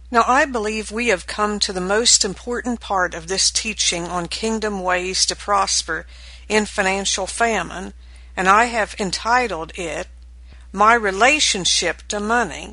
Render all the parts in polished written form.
Now I believe we have come to the most important part of this teaching on kingdom ways to prosper in financial famine, and I have entitled it, My Relationship to Money.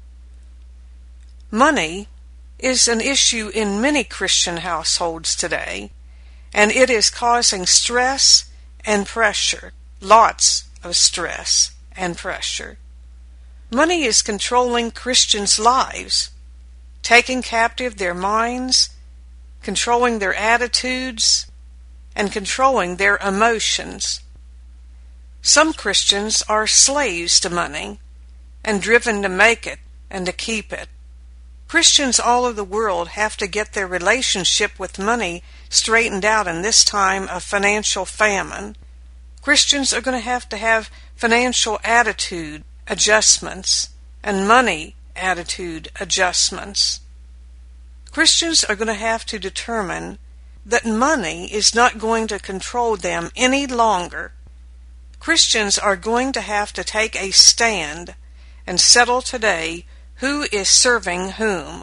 Money is an issue in many Christian households today, and it is causing stress and pressure, lots of stress and pressure. Money is controlling Christians' lives, taking captive their minds, controlling their attitudes, and controlling their emotions. Some Christians are slaves to money and driven to make it and to keep it. Christians all over the world have to get their relationship with money straightened out in this time of financial famine. Christians are going to have financial attitude adjustments and money attitude adjustments. Christians are going to have to determine that money is not going to control them any longer. Christians are going to have to take a stand and settle today who is serving whom.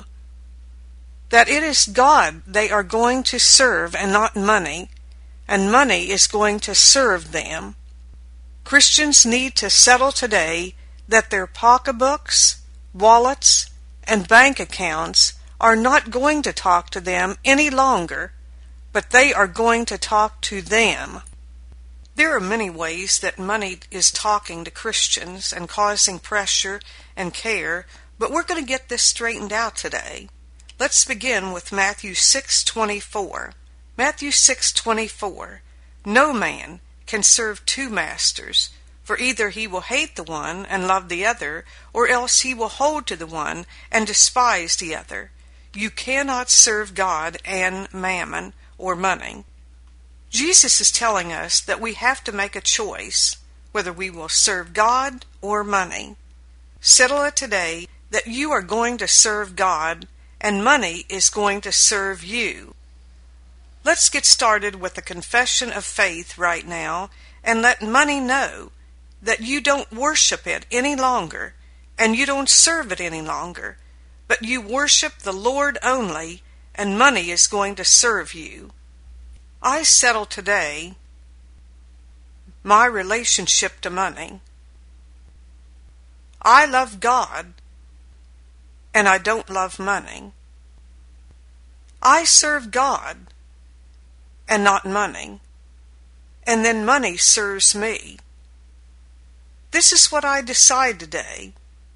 That it is God they are going to serve and not money, and money is going to serve them. Christians need to settle today that their pocketbooks, wallets, and bank accounts are not going to talk to them any longer, but they are going to talk to them. There are many ways that money is talking to Christians and causing pressure and care, but we're going to get this straightened out today. Let's begin with Matthew 6:24. Matthew 6:24. No man can serve two masters, for either he will hate the one and love the other, or else he will hold to the one and despise the other. You cannot serve God and mammon, or money. Jesus is telling us that we have to make a choice, whether we will serve God or money. Settle it today that you are going to serve God and money is going to serve you. Let's get started with a confession of faith right now and let money know that you don't worship it any longer and you don't serve it any longer, but you worship the Lord only, and money is going to serve you. I settle today my relationship to money. I love God, and I don't love money. I serve God, and not money, and then money serves me. This is what I decide today.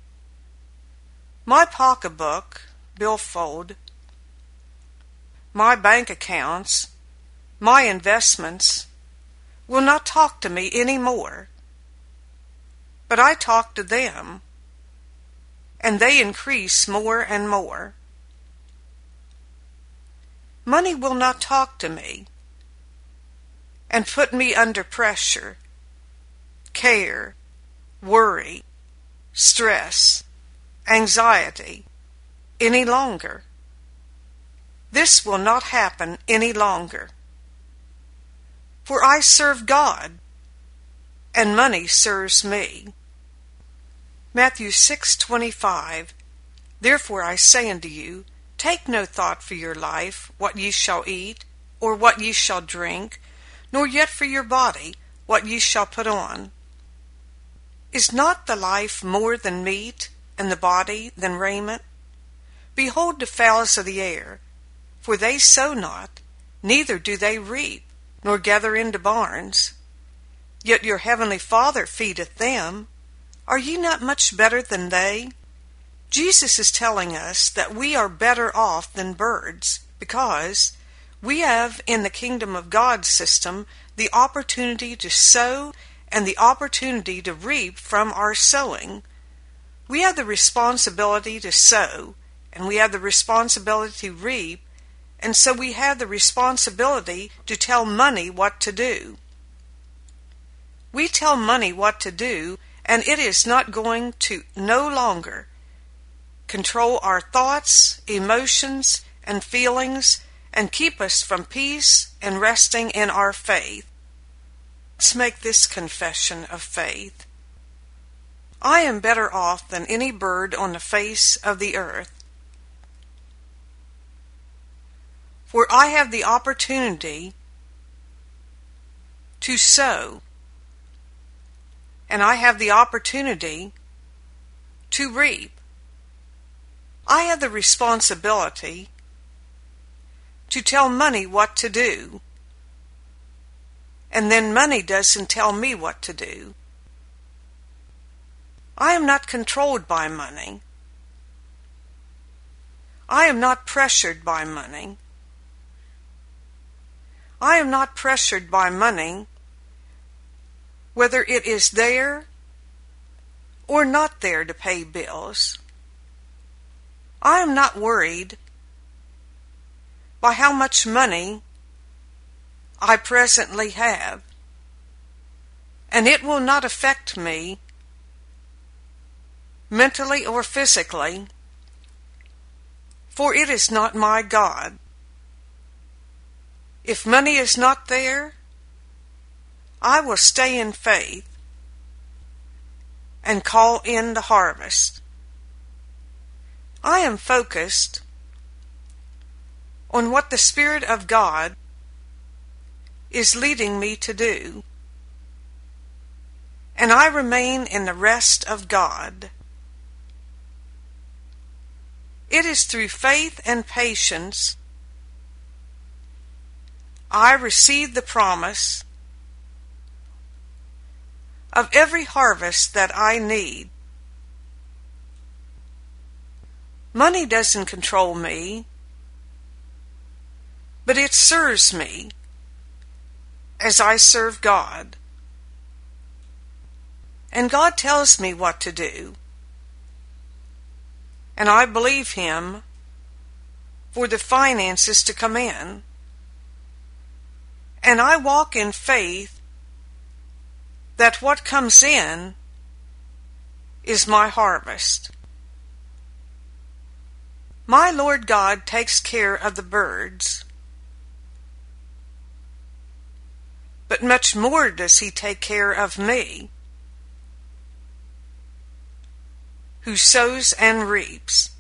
My pocketbook, billfold, my bank accounts, my investments will not talk to me anymore, but I talk to them, and they increase more and more. Money will not talk to me and put me under pressure, care, worry, stress, anxiety any longer. This will not happen any longer. For I serve God, and money serves me. Matthew 6:25. Therefore I say unto you, take no thought for your life, what ye shall eat, or what ye shall drink, nor yet for your body, what ye shall put on. Is not the life more than meat, and the body than raiment? Behold the fowls of the air, for they sow not, neither do they reap, nor gather into barns. Yet your heavenly Father feedeth them. Are ye not much better than they? Jesus is telling us that we are better off than birds, because we have in the kingdom of God system the opportunity to sow and the opportunity to reap from our sowing. We have the responsibility to sow, and we have the responsibility to reap, and so we have the responsibility to tell money what to do. We tell money what to do, and it is not going to no longer control our thoughts, emotions, and feelings, and keep us from peace and resting in our faith. Let's make this confession of faith. I am better off than any bird on the face of the earth. For I have the opportunity to sow, and I have the opportunity to reap. I have the responsibility to tell money what to do, and then money doesn't tell me what to do. I am not controlled by money. I am not pressured by money. I am not pressured by money, whether it is there or not there to pay bills. I am not worried by how much money I presently have, and it will not affect me mentally or physically, for it is not my God. If money is not there, I will stay in faith and call in the harvest. I am focused on what the Spirit of God is leading me to do, and I remain in the rest of God. It is through faith and patience I receive the promise of every harvest that I need. Money doesn't control me, but it serves me as I serve God. And God tells me what to do, and I believe Him for the finances to come in. And I walk in faith that what comes in is my harvest. My Lord God takes care of the birds, but much more does He take care of me, who sows and reaps.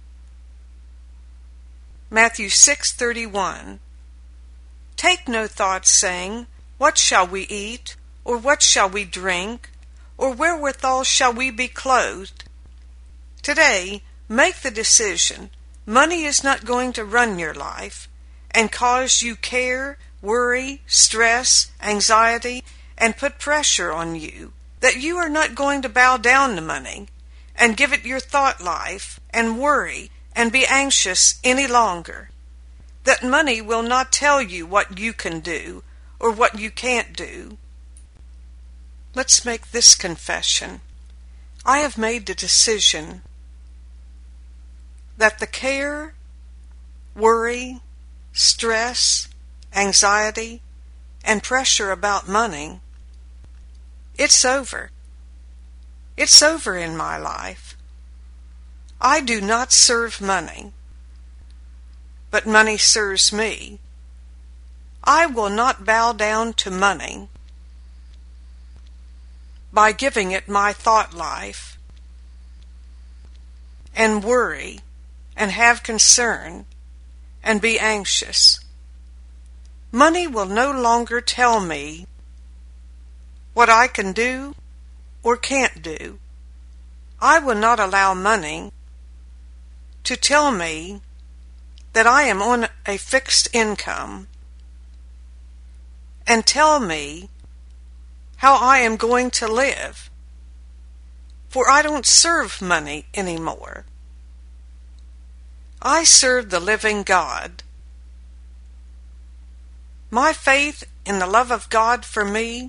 Matthew 6:31. Take no thought, saying, What shall we eat? Or what shall we drink? Or wherewithal shall we be clothed? Today, make the decision. Money is not going to run your life and cause you care, worry, stress, anxiety, and put pressure on you. That you are not going to bow down to money and give it your thought life and worry and be anxious any longer. That money will not tell you what you can do or what you can't do. Let's make this confession. I have made the decision that the care, worry, stress, anxiety, and pressure about money, it's over. It's over in my life. I do not serve money, but money serves me. I will not bow down to money by giving it my thought life and worry and have concern and be anxious. Money will no longer tell me what I can do or can't do. I will not allow money to tell me that I am on a fixed income and tell me how I am going to live, for I don't serve money anymore. I serve the living God. My faith in the love of God for me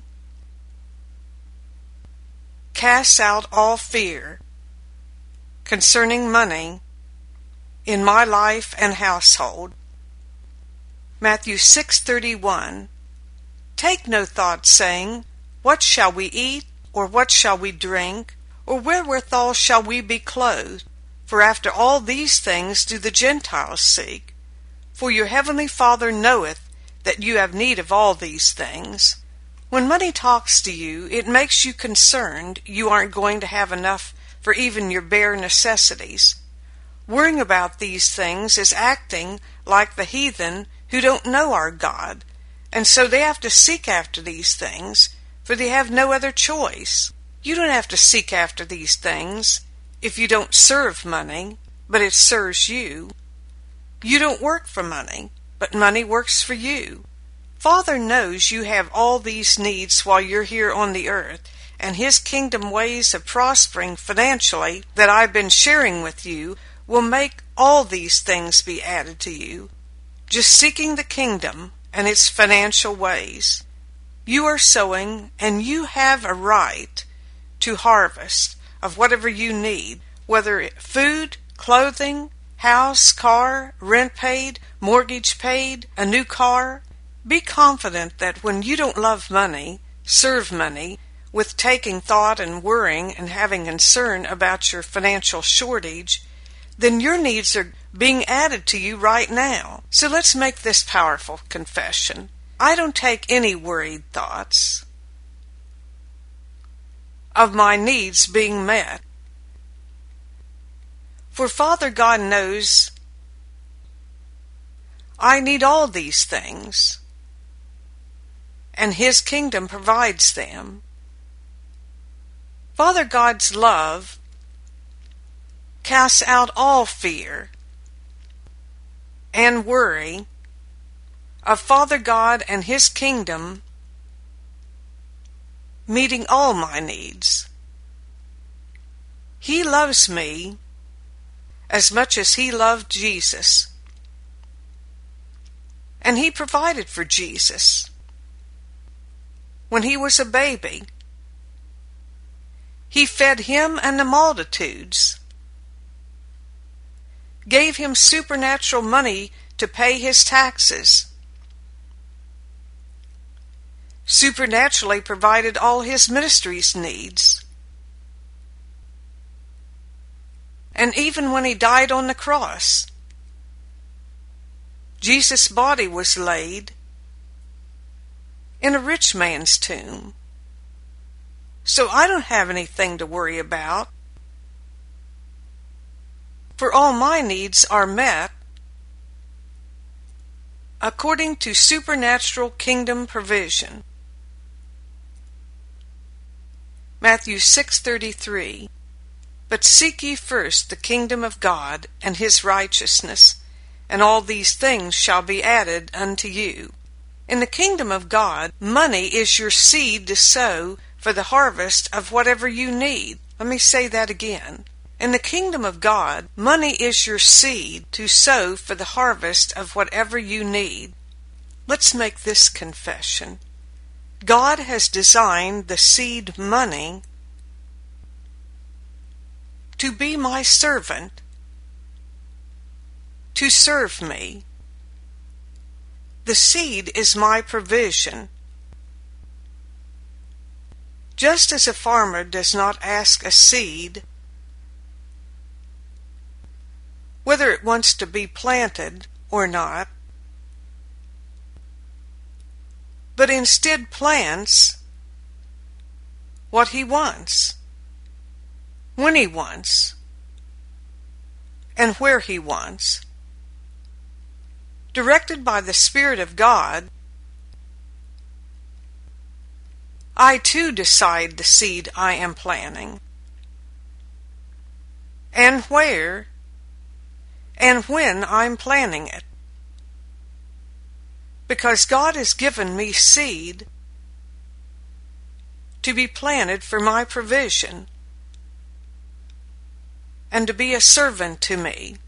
casts out all fear concerning money in my life and household. Matthew 6:31. Take no thought, saying, What shall we eat, or what shall we drink, or wherewithal shall we be clothed? For after all these things do the Gentiles seek. For your heavenly Father knoweth that you have need of all these things. When money talks to you, it makes you concerned you aren't going to have enough for even your bare necessities. Worrying about these things is acting like the heathen who don't know our God, and so they have to seek after these things, for they have no other choice. You don't have to seek after these things if you don't serve money, but it serves you. You don't work for money, but money works for you. Father knows you have all these needs while you're here on the earth, and His kingdom ways of prospering financially that I've been sharing with you will make all these things be added to you. Just seeking the kingdom and its financial ways. You are sowing, and you have a right to harvest of whatever you need, whether food, clothing, house, car, rent paid, mortgage paid, a new car. Be confident that when you don't love money, serve money, with taking thought and worrying and having concern about your financial shortage, then your needs are being added to you right now. So let's make this powerful confession. I don't take any worried thoughts of my needs being met. For Father God knows I need all these things, and His kingdom provides them. Father God's love casts out all fear and worry of Father God and His kingdom meeting all my needs. He loves me as much as He loved Jesus, and He provided for Jesus when He was a baby. He fed Him and the multitudes, gave Him supernatural money to pay His taxes, supernaturally provided all His ministry's needs. And even when He died on the cross, Jesus' body was laid in a rich man's tomb. So I don't have anything to worry about, for all my needs are met according to supernatural kingdom provision. Matthew 6:33. But seek ye first the kingdom of God and His righteousness, and all these things shall be added unto you. In the kingdom of God, money is your seed to sow for the harvest of whatever you need. Let me say that again. In the kingdom of God, money is your seed to sow for the harvest of whatever you need. Let's make this confession. God has designed the seed money to be my servant, to serve me. The seed is my provision. Just as a farmer does not ask a seed whether it wants to be planted or not, but instead plants what he wants, when he wants, and where he wants. Directed by the Spirit of God, I too decide the seed I am planting, and where and when I'm planting it. Because God has given me seed to be planted for my provision and to be a servant to me.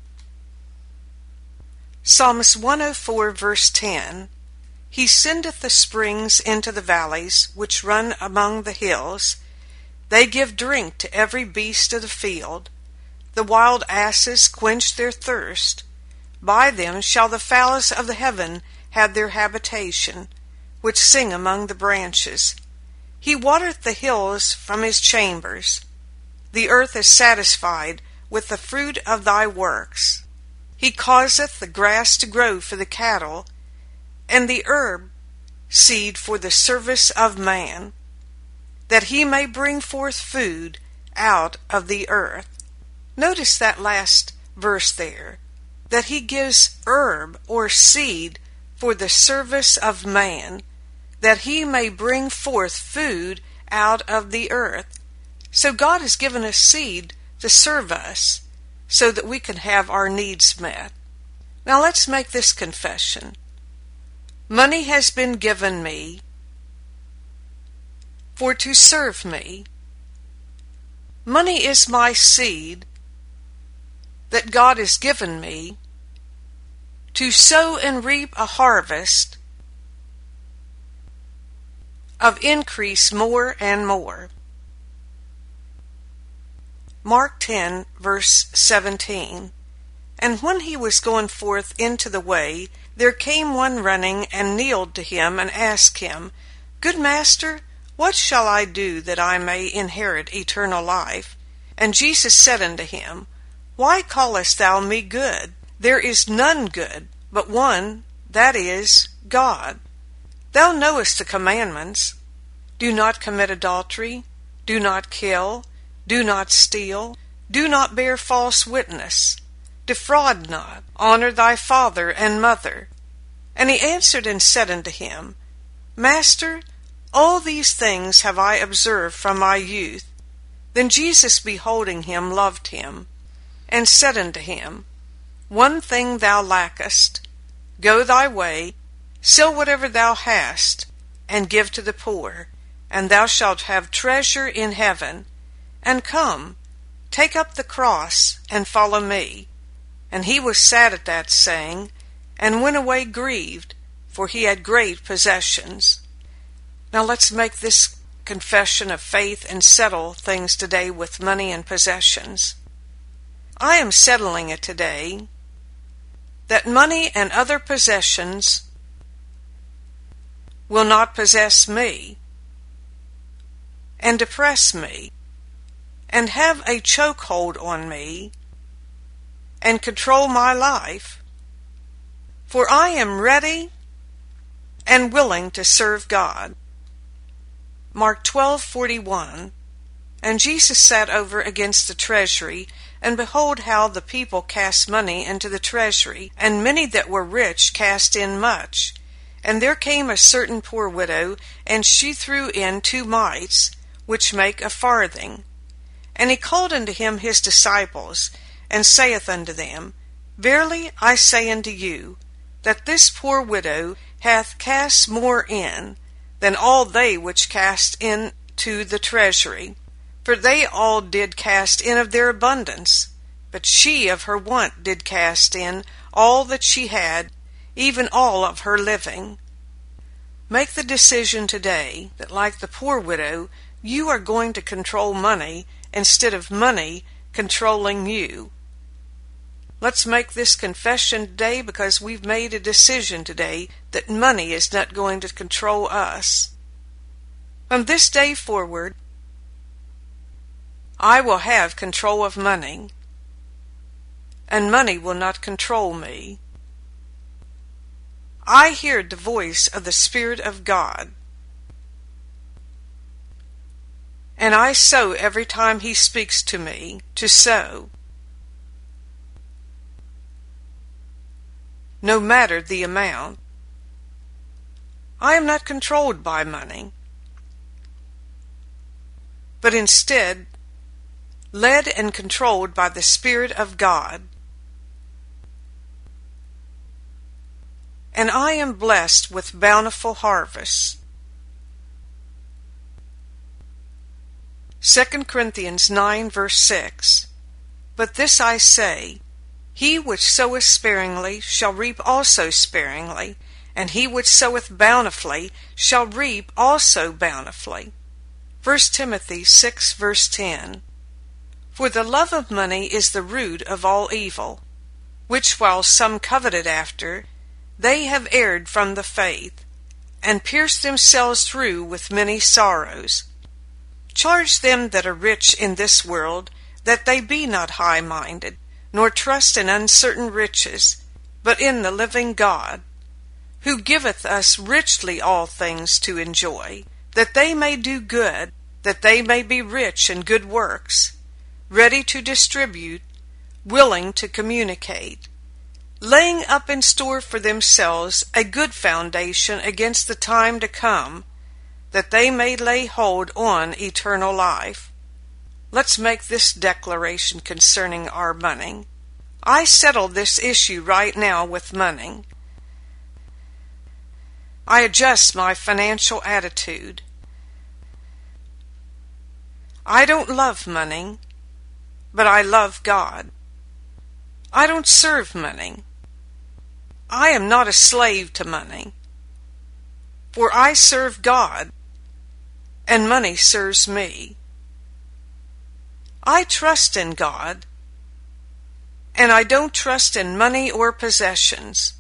Psalms 104 verse 10. He sendeth the springs into the valleys which run among the hills. They give drink to every beast of the field. The wild asses quench their thirst. By them shall the fowls of the heaven have their habitation, which sing among the branches. He watereth the hills from his chambers. The earth is satisfied with the fruit of thy works. He causeth the grass to grow for the cattle, and the herb seed for the service of man, that he may bring forth food out of the earth. Notice that last verse there, that he gives herb or seed for the service of man, that he may bring forth food out of the earth. So God has given us seed to serve us so that we can have our needs met. Now let's make this confession. Money has been given me for to serve me. Money is my seed that God has given me to sow and reap a harvest of increase more and more. Mark 10, verse 17. And when he was going forth into the way, there came one running and kneeled to him and asked him, Good master, what shall I do that I may inherit eternal life? And Jesus said unto him, Why callest thou me good? There is none good, but one, that is, God. Thou knowest the commandments. Do not commit adultery. Do not kill. Do not steal. Do not bear false witness. Defraud not. Honor thy father and mother. And he answered and said unto him, Master, all these things have I observed from my youth. Then Jesus, beholding him, loved him, and said unto him, One thing thou lackest. Go thy way, sell whatever thou hast, and give to the poor, and thou shalt have treasure in heaven. And come, take up the cross, and follow me. And he was sad at that saying, and went away grieved, for he had great possessions. Now let's make this confession of faith and settle things today with money and possessions. I am settling it today that money and other possessions will not possess me and depress me and have a chokehold on me and control my life, for I am ready and willing to serve God. Mark 12:41. And Jesus sat over against the treasury, and behold how the people cast money into the treasury, and many that were rich cast in much. And there came a certain poor widow, and she threw in 2 mites, which make a farthing. And he called unto him his disciples, and saith unto them, Verily I say unto you, that this poor widow hath cast more in than all they which cast into the treasury. For they all did cast in of their abundance, but she of her want did cast in all that she had, even all of her living. Make the decision today that, like the poor widow, you are going to control money instead of money controlling you. Let's make this confession today, because we've made a decision today that money is not going to control us. From this day forward, I will have control of money, and money will not control me. I hear the voice of the Spirit of God, and I sow every time He speaks to me to sow, no matter the amount. I am not controlled by money, but instead led and controlled by the Spirit of God. And I am blessed with bountiful harvests. 2 Corinthians 9, verse 6. But this I say, He which soweth sparingly shall reap also sparingly, and he which soweth bountifully shall reap also bountifully. 1 Timothy 6, verse 10. For the love of money is the root of all evil, which while some coveted after, they have erred from the faith, and pierced themselves through with many sorrows. Charge them that are rich in this world, that they be not high-minded, nor trust in uncertain riches, but in the living God, who giveth us richly all things to enjoy, that they may do good, that they may be rich in good works, ready to distribute, willing to communicate. laying up in store for themselves a good foundation against the time to come, that they may lay hold on eternal life. Let's make this declaration concerning our money. I settle this issue right now with money. I adjust my financial attitude. I don't love money, but I love God. I don't serve money. I am not a slave to money, for I serve God, and money serves me. I trust in God, and I don't trust in money or possessions.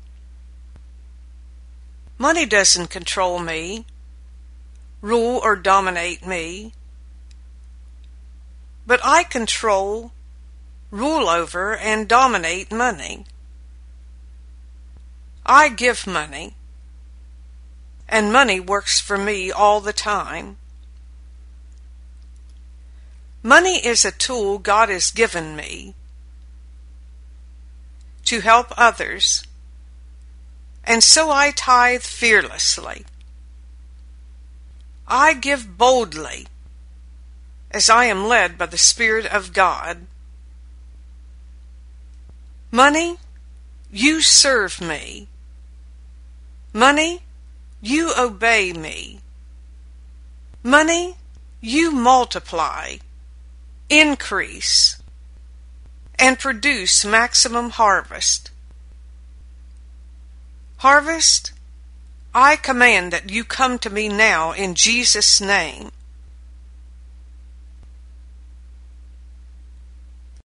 Money doesn't control me, rule or dominate me, but I control, rule over, and dominate money. I give money, and money works for me all the time. Money is a tool God has given me to help others, and so I tithe fearlessly. I give boldly, as I am led by the Spirit of God. Money, you serve me. Money, you obey me. Money, you multiply, increase, and produce maximum harvest. Harvest, I command that you come to me now in Jesus' name.